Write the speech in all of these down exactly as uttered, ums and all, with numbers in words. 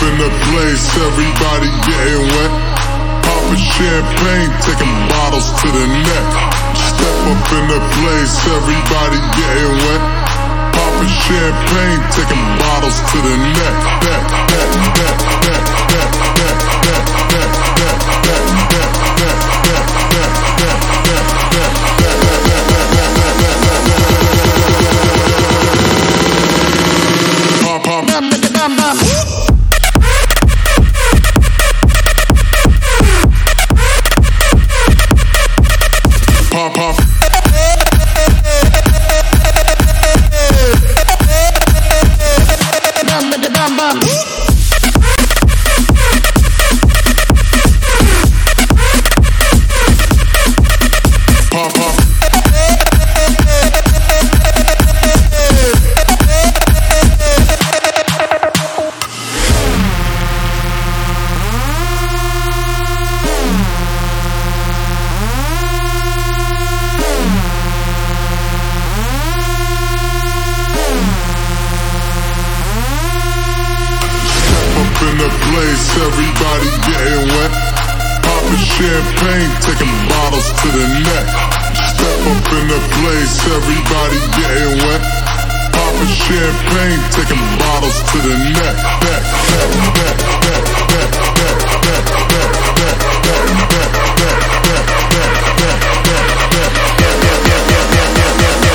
in the place, everybody getting wet. Popping champagne, taking bottles to the neck. Step up in the place, everybody getting wet. Popping champagne, taking bottles to the neck. Neck, neck, neck, neck, neck, neck, neck, neck, neck, neck, neck, neck, neck, neck, neck, neck, pop, pop, bum, bum, bum. Pop, pop. Bum, bum, bum. Pop, pop. In the place, everybody getting wet. Popping champagne, taking bottles to the neck. Step up in the place, everybody getting wet. Popping champagne, taking bottles to the neck. Neck, neck, neck, neck, neck, neck, neck, neck, neck, neck, neck, neck, neck, neck,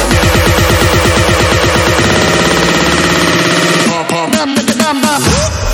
neck, neck, neck, pop, pop.